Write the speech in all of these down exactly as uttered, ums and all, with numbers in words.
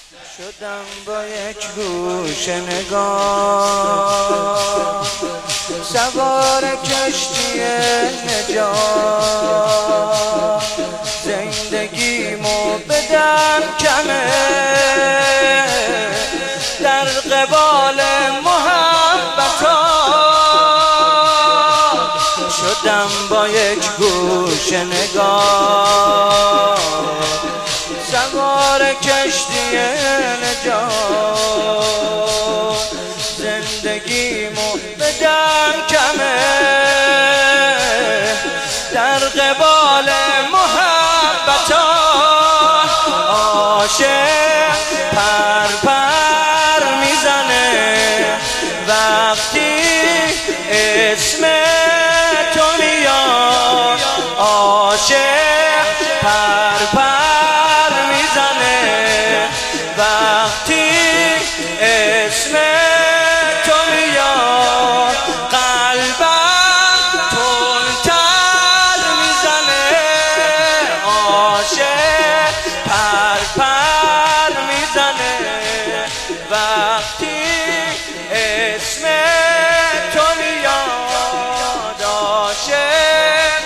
شدم با یک گوش نگاه سوار کشتی نجات، زندگیمو بدم کمه در قبال محبتات. شدم با یک گوش نگاه سوار کشتی نجات، زندگیمو بدم کمه در قبال محبتات. عاشق پر پر میزنه وقتی اسم تو میاد، عاشق پر پر میزنه وقتی اسم تو میاد. قلبم تندتر میزنه، عاشق پر پر میزنه وقتی اسم تو میاد. عاشق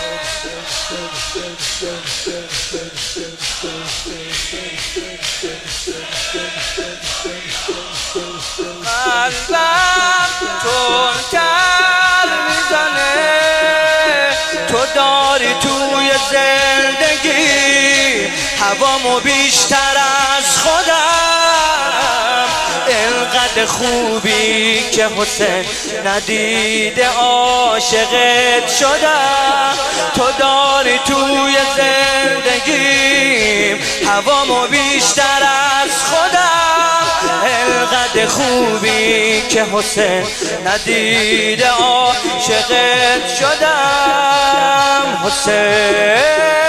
قلبم تندتر میزنه. تو داری توی زندگی هوامو بیشتر از خودم، اینقدر خوبی که حسین ندیده عاشقت شدم. تو داری توی زندگی هوامو بیشتر از خودم، اینقدر خوبی که حسین ندیده عاشقت شدم. حسین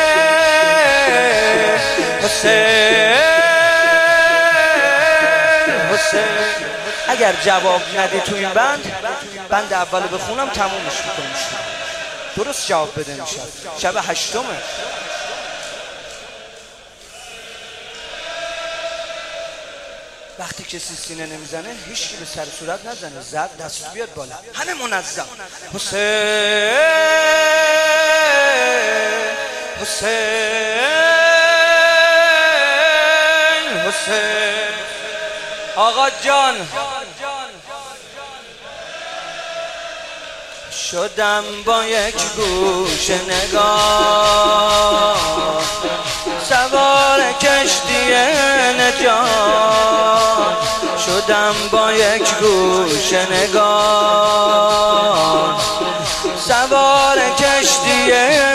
حسین حسین. اگر جواب ندی تو این بند، بند اول بخونم تمومش میکنم. درست جواب بده میشه. شب هشتمه. وقتی کسی سینه نمیزنه هیچ کی به سر صورت نزنه، زد دست بیاد بالا، همه منظم. حسین حسین حسین. آقا جان شدم با یک گوش نگاه سوار کشتی نجات، شدم با یک گوش نگاه سوار کشتی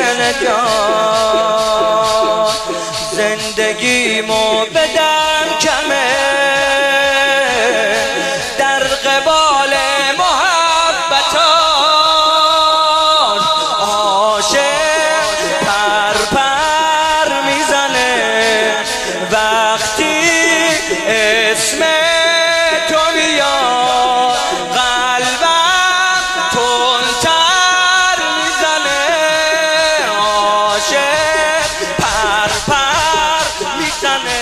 نجات، زندگیمو بدم کمه در قبال محبتات. عاشق پر پر میزنه وقتی اسم تو میاد، قلبم تندتر میزنه. عاشق پر پر میزنه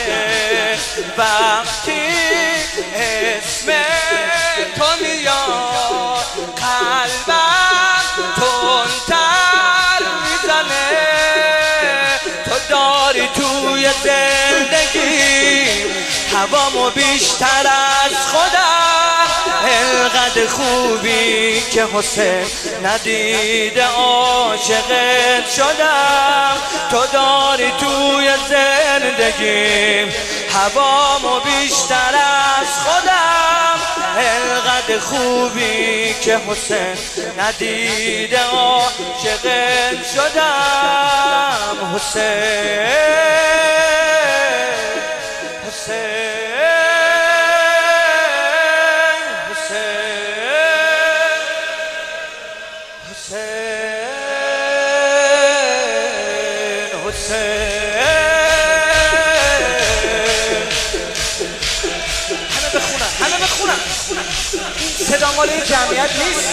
وقتی اسم تو میاد، قلبم تندتر میزنه. تو داری توی زندگی هوامو بیشتر از خودم، اینقدر خوبی که حسین ندیده عاشقت شدم. تو داری توی زندگی هوامو بیشتر از خودم، اینقدر خوبی که حسین ندیده عاشقت شدم. حسین حسین حسین حسین. همه بخونن همه بخونن، صدا مال این جمعیت نیست.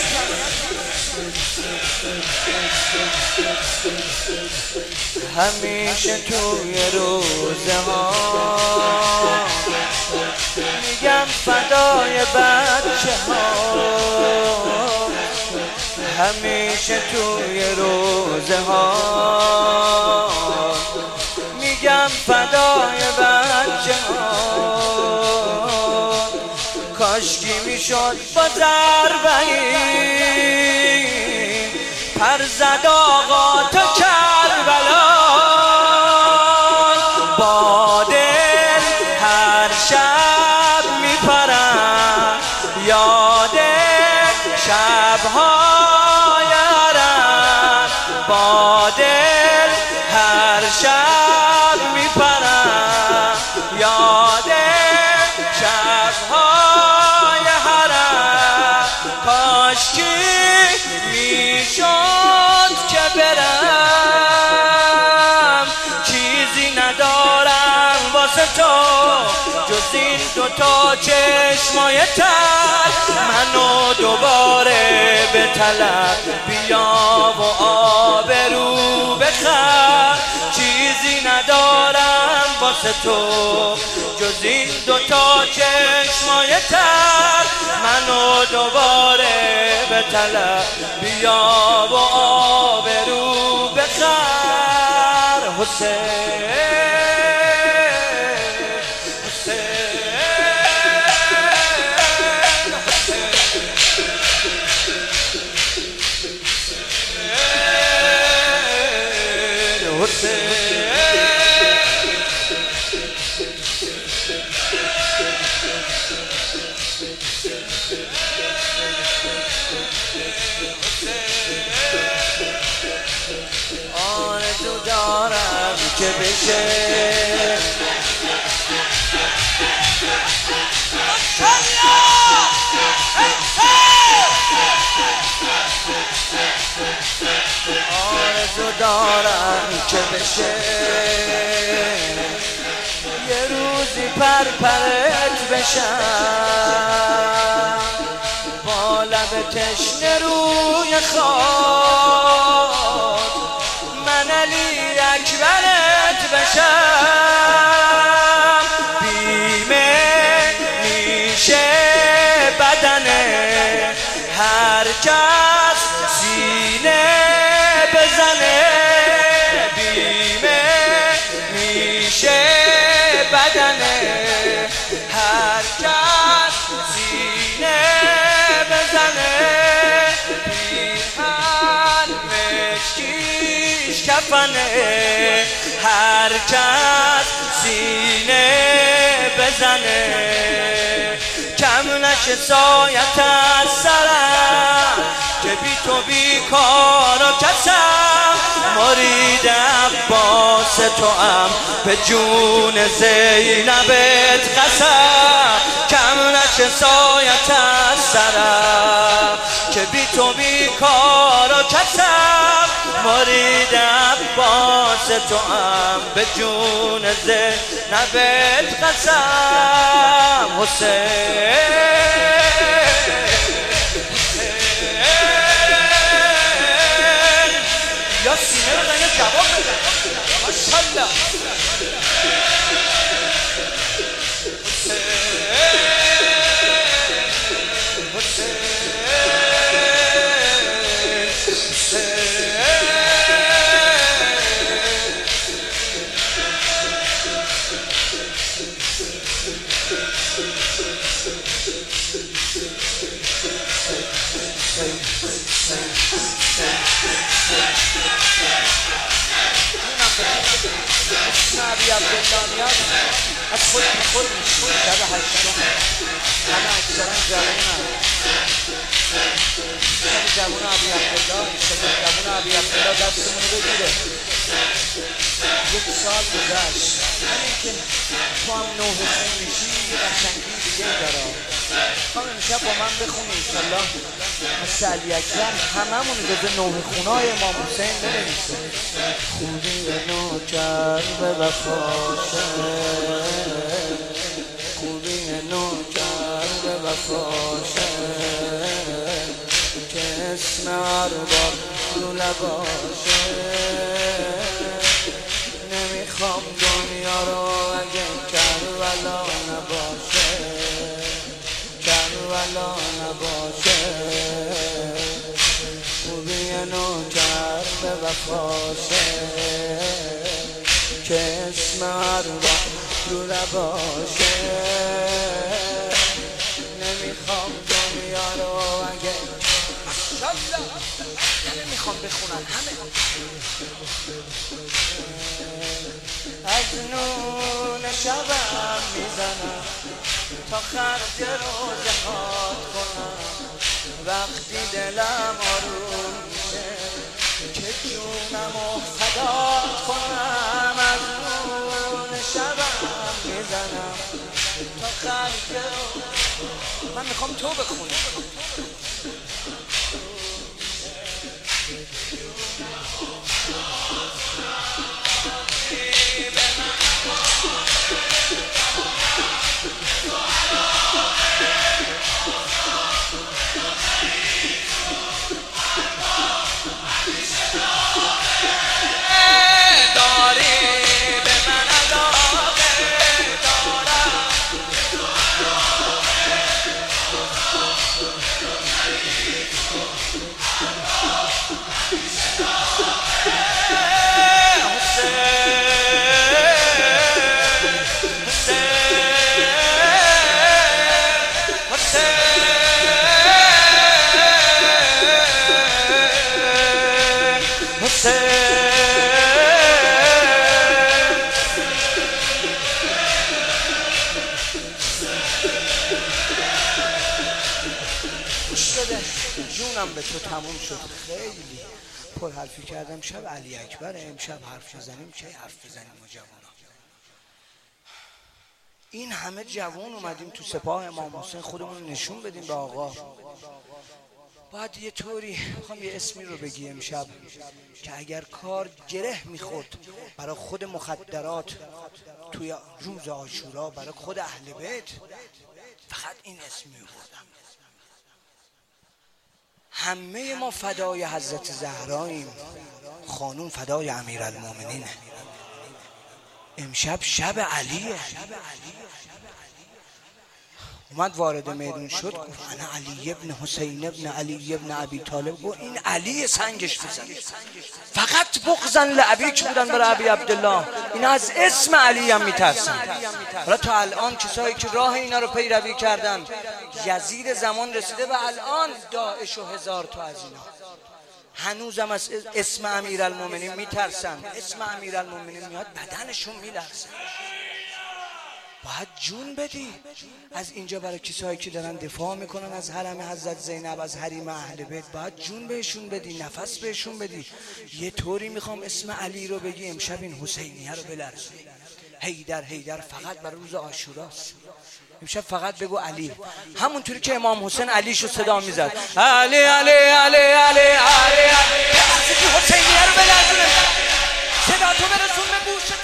همیشه توی روزه ها فدای بچه ها همیشه توی روزه ها میگم فدای بچه ها کاشکی میشد با ضربه‌ای پر زد آقا تا کربلا با دل هر شب میپرم یاد شبهای حرم با دل هر شب میپرم یاد شبهای حرم کاشکی میشد که برم چیزی ندارم واسه تو جز این دوتا چشمای تر منو دوباره به طلب بیا و آبرو بخر چیزی ندارم واسه تو جز این دوتا چشمای تر منو دوباره به طلب بیا و آبرو بخر حسین آرزو دارم که بشه آرزو دارم که بشه یه روزی پر پرت بشم با لب تشنه روی خاک من علی اکبرت بشم بیمه میشه بدنه هر کس سینه بزنه بیمه میشه بدنه هر کس سینه بزنه پیرهن مشکیش کفنه هر کس سینه بزنه کم نشه سایت از سرم که بی تو بی کار و کسم مرید عباس تو هم به جون زینبت قسم کم نشه سایت از سرم که بی تو بی کار و کسم مرید عباس تو هم به جون زینبت قسم حسین یا سینه رو یه جواب بده ماشاءالله نبی عبدالله از خود بی خود میشید شب هشتم همه اکثرا جوان هم شب جوان عبی عبدالله شب جوان عبی عبدالله دستمونو بگیره یک سال گذشت همین که تو هم نوح خون میشی یه قشنگی دیگه داره خواهم امشب با من بخونی انشالله مثل علی اکبر هممون جزو نوح خونای امام حسین بنویسه خونی نوکر به وفاشه خوبی نوکر به وفاشه که اسم ارباب رو لباشه نمیخوام دنیا رو اگه کربلا نباشه باشه که اسم ارواح رو نباشه. نمیخوام دنیا رو اگه نمیخوام بخونن همه از نون شبم میزنم تا خرج روزه هات کنم. وقتی دلم آروم میشه که جونمو فدا کنم. از نون شبم میزنم تا خرج روزه. من میخوام تو بخونی. جونم به تو تموم شد. خیلی پر حرفی کردم. شب علی اکبر امشب حرف بزنیم. چه حرف بزنیم ما جوانا؟ این همه جوان اومدیم تو سپاه امام حسین خودمون نشون بدیم به آقا. باید یه طوری میخوام یه اسمی رو بگی امشب که اگر کار گره میخورد برای خود مخدرات توی روز عاشورا، برای خود اهل بیت، فقط این اسمی رو بردم. همه ما فدای حضرت زهراییم، خانوم فدای امیرالمومنینه. امشب شب علیه. اومد وارد میدون شد گفت انا علی ابن حسین ابن علی ابن ابی طالب. گفت این علی سنگش بزن. فقط بغضن لابیک بودن برای ابی عبدالله. این از اسم علی هم میترسن. حالا تا الان کسایی که راه اینا رو پیروی کردن، یزید زمان رسیده و الان داعش و هزار تا از اینا هنوزم از اسم امیرالمومنین میترسن. اسم امیرالمومنین میاد بدنشون میلرزه. باید جون بدی. از اینجا برای کسایی که دارن دفاع میکنن از حرم حضرت زینب، از حریم اهل بیت، باید جون بهشون بدی، نفس بهشون بدی. یه طوری میخوام اسم علی رو بگی امشب این حسینیه رو بلرزی. حیدر حیدر فقط برای روز عاشوراست. امشب فقط بگو علی، همونطوری که امام حسین علیشو صدا میزد علی علی علی علی علی علی. حسینیه رو بلرزونه. صدا تو برسون به گوش